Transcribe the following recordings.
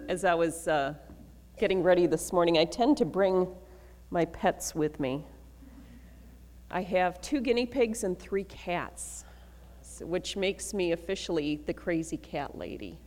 As I was getting ready this morning, I tend to bring my pets with me. I have 2 guinea pigs and 3 cats, which makes me officially the crazy cat lady.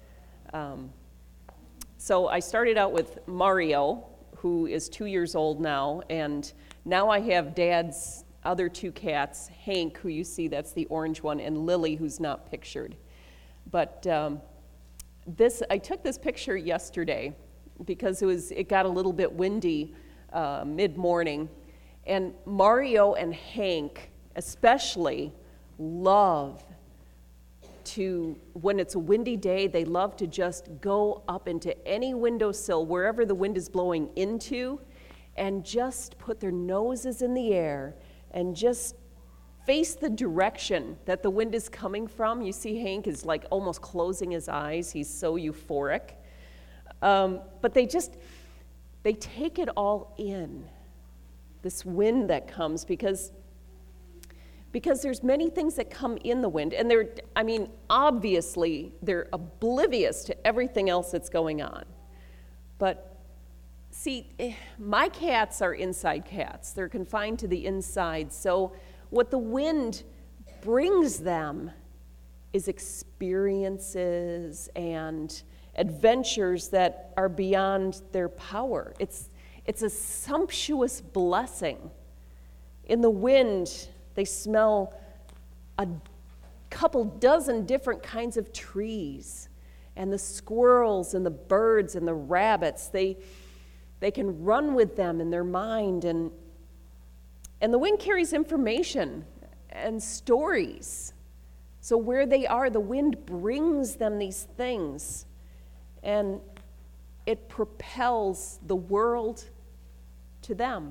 So I started out with Mario, who is 2 years old now, and now I have Dad's other 2 cats, Hank, who you see, that's the orange one, and Lily, who's not pictured. But I took this picture yesterday because it got a little bit windy mid-morning, and Mario and Hank especially love to, when it's a windy day, they love to just go up into any windowsill, wherever the wind is blowing into, and just put their noses in the air and just face the direction that the wind is coming from. You see Hank is like almost closing his eyes. He's so euphoric. But they take it all in, this wind that comes, because there's many things that come in the wind. And obviously, they're oblivious to everything else that's going on. But see, my cats are inside cats. They're confined to the inside. So what the wind brings them is experiences and adventures that are beyond their power. It's a sumptuous blessing. In the wind, they smell a couple dozen different kinds of trees, and the squirrels and the birds and the rabbits, they can run with them in their mind, and the wind carries information and stories. So where they are, the wind brings them these things, and it propels the world to them.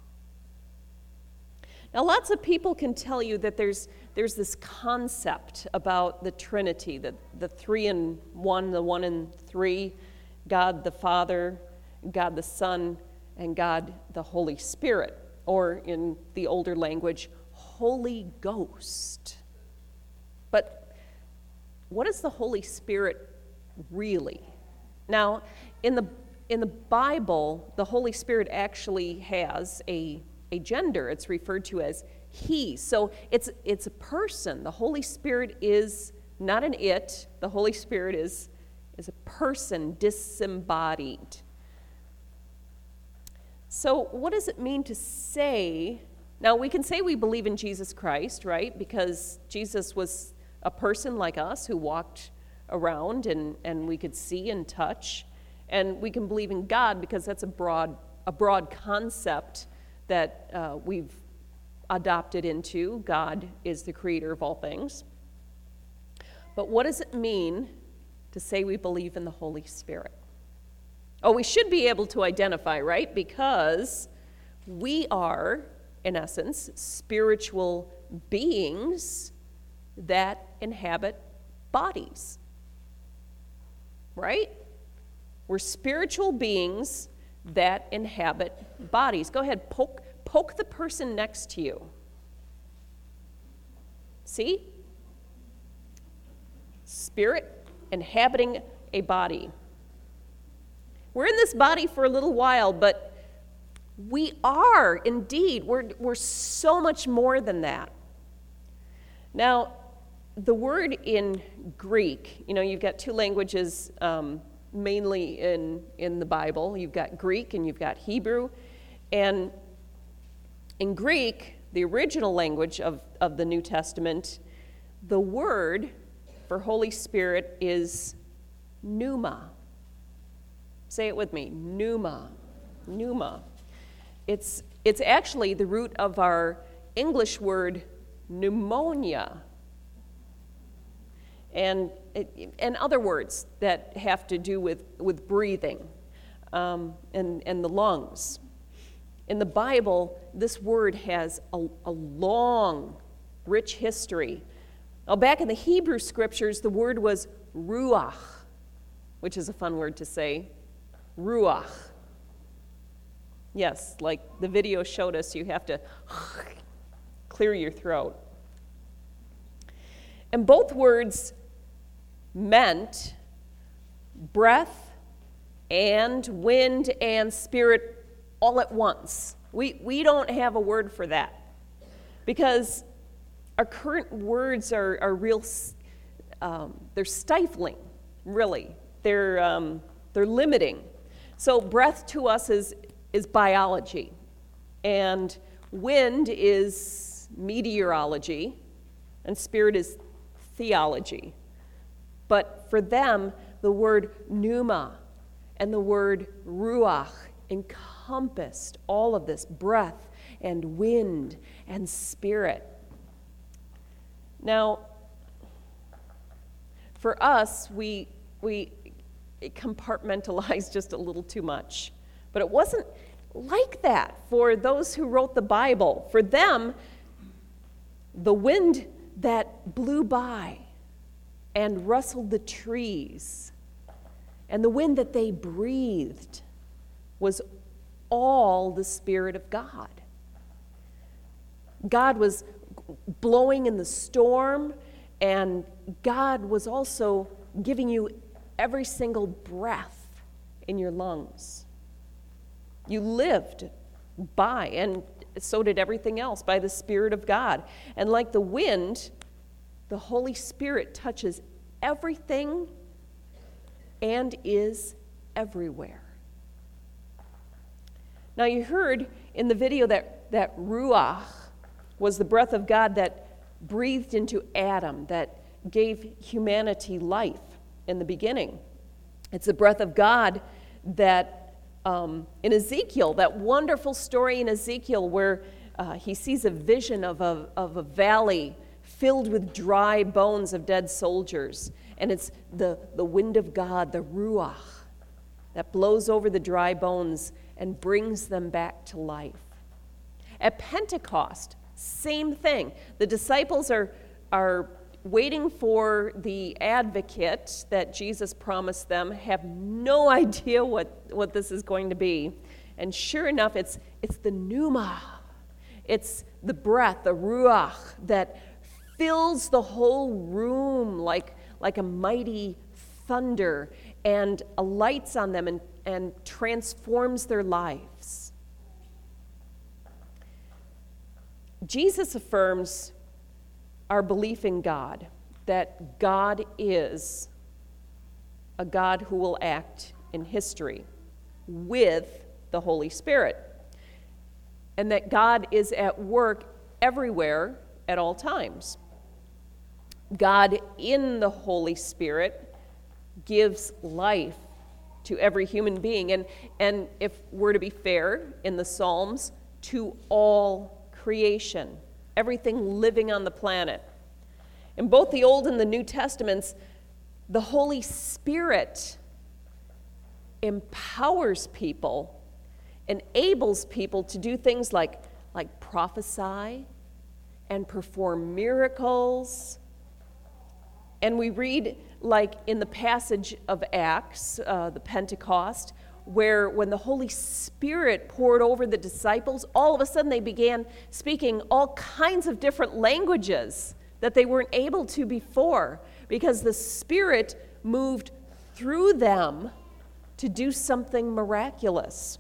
Now, lots of people can tell you that there's this concept about the Trinity, the 3 in 1, the 1 in 3, God the Father, God the Son, and God the Holy Spirit, or in the older language, Holy Ghost. But what is the Holy Spirit really? Now, in the Bible, the Holy Spirit actually has a gender. It's referred to as he. So it's a person. The Holy Spirit is not an it. The Holy Spirit is a person, disembodied. So what does it mean to say? Now, we can say we believe in Jesus Christ, right? Because Jesus was a person like us who walked around and we could see and touch. And we can believe in God because that's a broad concept that we've adopted into. God is the creator of all things. But what does it mean to say we believe in the Holy Spirit? Oh, we should be able to identify, right? Because we are, in essence, spiritual beings that inhabit bodies, right? We're spiritual beings that inhabit bodies. Go ahead, poke the person next to you. See? Spirit inhabiting a body. We're in this body for a little while, but we are indeed. We're so much more than that. Now, the word in Greek, you've got 2 languages mainly in the Bible. You've got Greek and you've got Hebrew. And in Greek, the original language of the New Testament, the word for Holy Spirit is pneuma. Say it with me, pneuma, pneuma. It's actually the root of our English word pneumonia, and other words that have to do with breathing and the lungs. In the Bible, this word has a long, rich history. Now, back in the Hebrew scriptures, the word was ruach, which is a fun word to say. Ruach. Yes, like the video showed us, you have to clear your throat. And both words meant breath and wind and spirit all at once. We don't have a word for that because our current words are real, they're stifling, really. They're limiting. So breath to us is biology, and wind is meteorology, and spirit is theology. But for them, the word pneuma and the word ruach encompassed all of this, breath and wind and spirit. Now, for us, we compartmentalize just a little too much. But it wasn't like that for those who wrote the Bible. For them, the wind that blew by and rustled the trees and the wind that they breathed was all the Spirit of God. God was blowing in the storm, and God was also giving you every single breath in your lungs. You lived by, and so did everything else, by the Spirit of God. And like the wind, the Holy Spirit touches everything and is everywhere. Now you heard in the video that Ruach was the breath of God that breathed into Adam, that gave humanity life in the beginning. It's the breath of God that in Ezekiel, that wonderful story in Ezekiel where he sees a vision of a valley filled with dry bones of dead soldiers. And it's the wind of God, the Ruach, that blows over the dry bones and brings them back to life. At Pentecost, same thing. The disciples are waiting for the advocate that Jesus promised them, have no idea what this is going to be. And sure enough, it's the pneuma. It's the breath, the ruach, that fills the whole room like a mighty thunder and alights on them and transforms their lives. Jesus affirms our belief in God, that God is a God who will act in history with the Holy Spirit, and that God is at work everywhere at all times. God in the Holy Spirit gives life to every human being, and if we're to be fair, in the Psalms, to all creation, everything living on the planet. In both the Old and the New Testaments, the Holy Spirit empowers people, enables people to do things like prophesy and perform miracles. And we read, like in the passage of Acts, the Pentecost, where when the Holy Spirit poured over the disciples, all of a sudden they began speaking all kinds of different languages that they weren't able to before, because the Spirit moved through them to do something miraculous.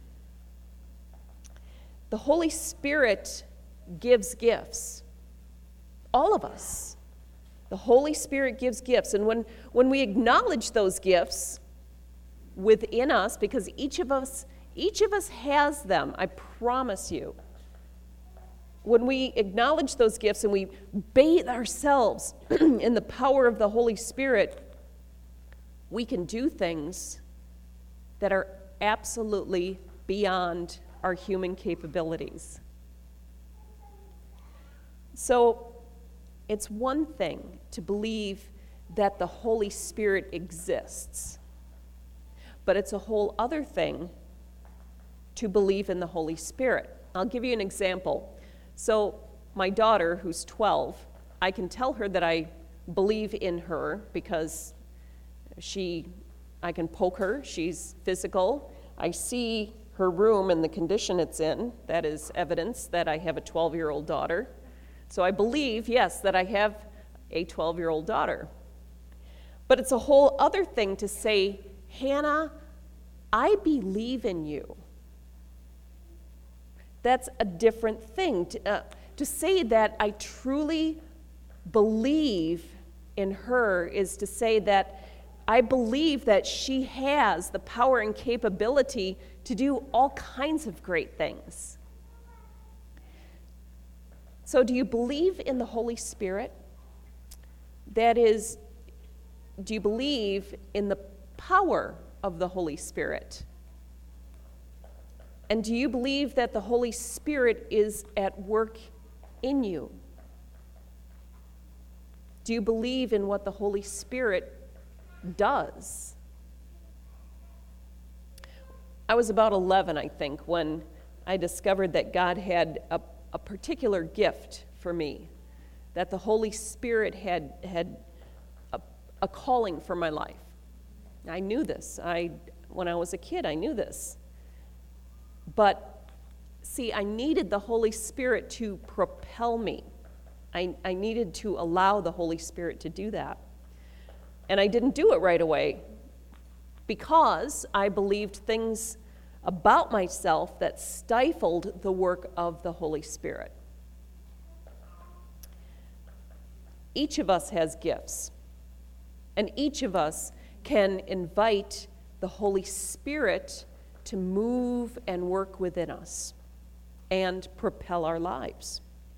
The Holy Spirit gives gifts. All of us. The Holy Spirit gives gifts. And when we acknowledge those gifts within us, because each of us has them, I promise you. When we acknowledge those gifts and we bathe ourselves in the power of the Holy Spirit, we can do things that are absolutely beyond our human capabilities. So it's one thing to believe that the Holy Spirit exists, but it's a whole other thing to believe in the Holy Spirit. I'll give you an example. So my daughter, who's 12, I can tell her that I believe in her because I can poke her. She's physical. I see her room and the condition it's in. That is evidence that I have a 12-year-old daughter. So I believe, yes, that I have a 12-year-old daughter. But it's a whole other thing to say, Hannah, I believe in you. That's a different thing. To say that I truly believe in her is to say that I believe that she has the power and capability to do all kinds of great things. So, do you believe in the Holy Spirit? That is, do you believe in the power of the Holy Spirit? And do you believe that the Holy Spirit is at work in you? Do you believe in what the Holy Spirit does? I was about 11, I think, when I discovered that God had a particular gift for me, that the Holy Spirit had a calling for my life. I knew this. When I was a kid, I knew this. But, see, I needed the Holy Spirit to propel me. I needed to allow the Holy Spirit to do that. And I didn't do it right away because I believed things about myself that stifled the work of the Holy Spirit. Each of us has gifts, and each of us can invite the Holy Spirit to move and work within us and propel our lives.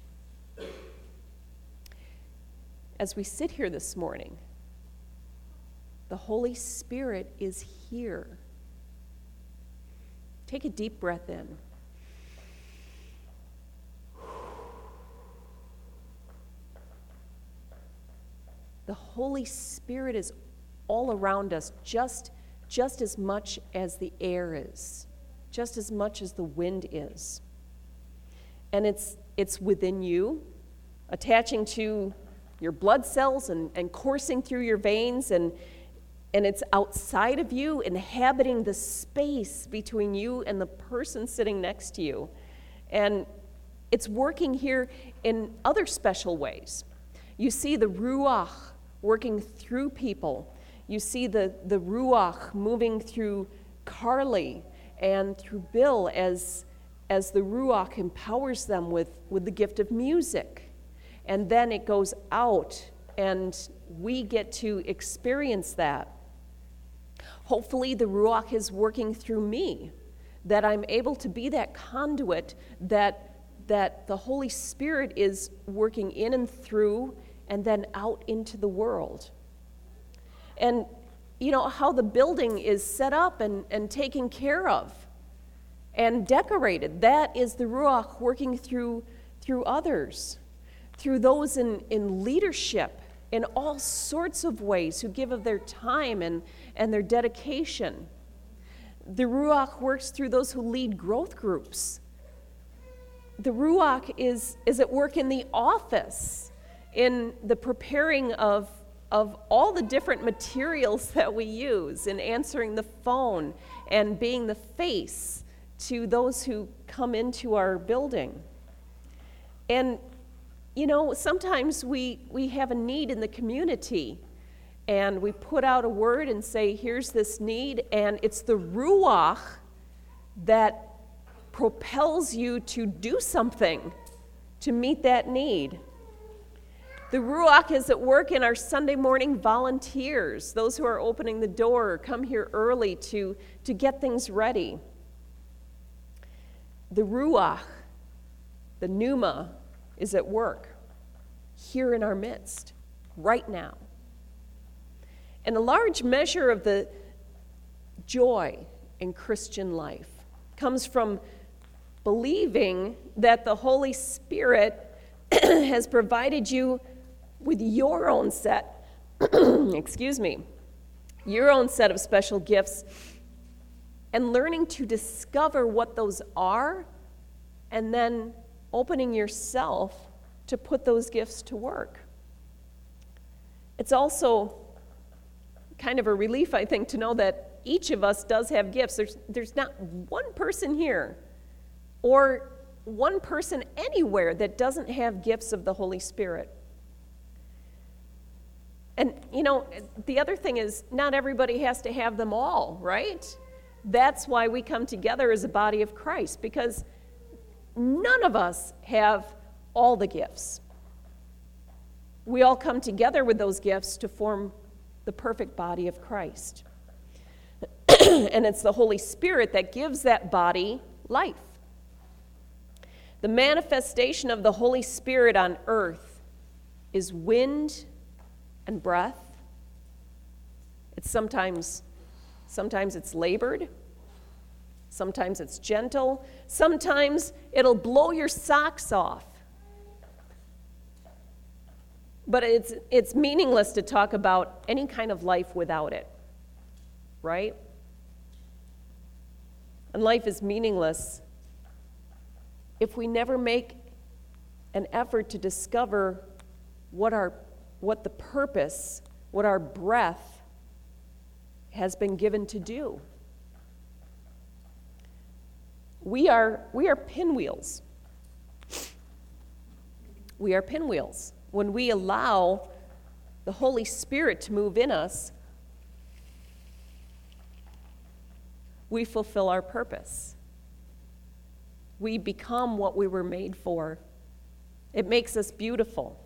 As we sit here this morning, the Holy Spirit is here. Take a deep breath in. The Holy Spirit is all around us, just as much as the air is, just as much as the wind is. And it's within you, attaching to your blood cells and coursing through your veins, and it's outside of you, inhabiting the space between you and the person sitting next to you. And it's working here in other special ways. You see the Ruach working through people. You see the Ruach moving through Carly and through Bill as the Ruach empowers them with the gift of music. And then it goes out, and we get to experience that. Hopefully the Ruach is working through me, that I'm able to be that conduit, that the Holy Spirit is working in and through and then out into the world. And you know how the building is set up and taken care of and decorated. That is the Ruach working through others, through those in leadership in all sorts of ways who give of their time and their dedication. The Ruach works through those who lead growth groups. The Ruach is at work in the office, in the preparing of all the different materials that we use, in answering the phone and being the face to those who come into our building. And, you know, sometimes we have a need in the community, and we put out a word and say, here's this need, and it's the Ruach that propels you to do something to meet that need. The Ruach is at work in our Sunday morning volunteers, those who are opening the door or come here early to get things ready. The Ruach, the Pneuma, is at work here in our midst, right now. And a large measure of the joy in Christian life comes from believing that the Holy Spirit has provided you with your own set, your own set of special gifts, and learning to discover what those are, and then opening yourself to put those gifts to work. It's also kind of a relief, I think, to know that each of us does have gifts. There's not one person here or one person anywhere that doesn't have gifts of the Holy Spirit. And, you know, the other thing is not everybody has to have them all, right? That's why we come together as a body of Christ, because none of us have all the gifts. We all come together with those gifts to form the perfect body of Christ. And it's the Holy Spirit that gives that body life. The manifestation of the Holy Spirit on earth is wind and breath. It's sometimes it's labored. Sometimes it's gentle. Sometimes it'll blow your socks off. But it's meaningless to talk about any kind of life without it, right? And life is meaningless if we never make an effort to discover what the purpose, what our breath has been given to do. We are pinwheels. We are pinwheels. When we allow the Holy Spirit to move in us, we fulfill our purpose. We become what we were made for. It makes us beautiful.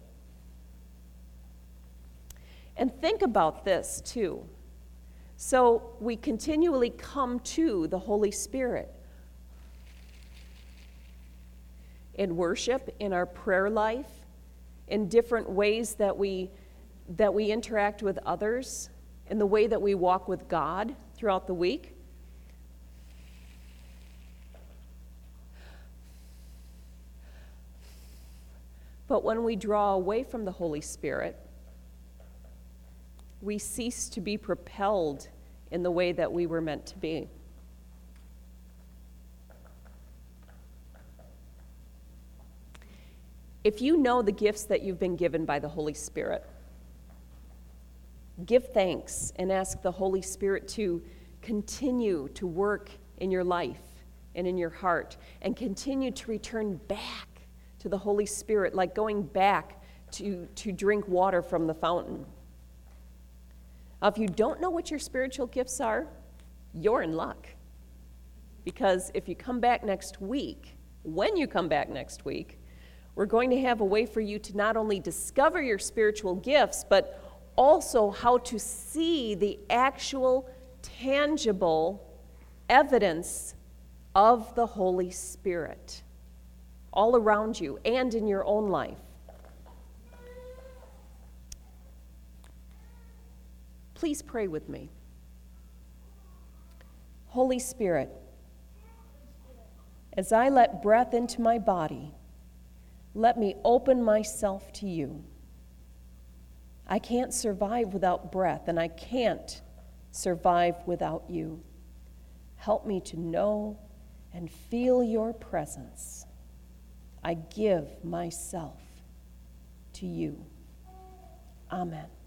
And think about this, too. So we continually come to the Holy Spirit in worship, in our prayer life, in different ways that we interact with others, in the way that we walk with God throughout the week. But when we draw away from the Holy Spirit, we cease to be propelled in the way that we were meant to be. If you know the gifts that you've been given by the Holy Spirit, give thanks and ask the Holy Spirit to continue to work in your life and in your heart, and continue to return back to the Holy Spirit, like going back to drink water from the fountain. If you don't know what your spiritual gifts are, you're in luck. Because if you come back next week, when you come back next week, we're going to have a way for you to not only discover your spiritual gifts, but also how to see the actual, tangible evidence of the Holy Spirit all around you and in your own life. Please pray with me. Holy Spirit, as I let breath into my body, let me open myself to you. I can't survive without breath, and I can't survive without you. Help me to know and feel your presence. I give myself to you. Amen.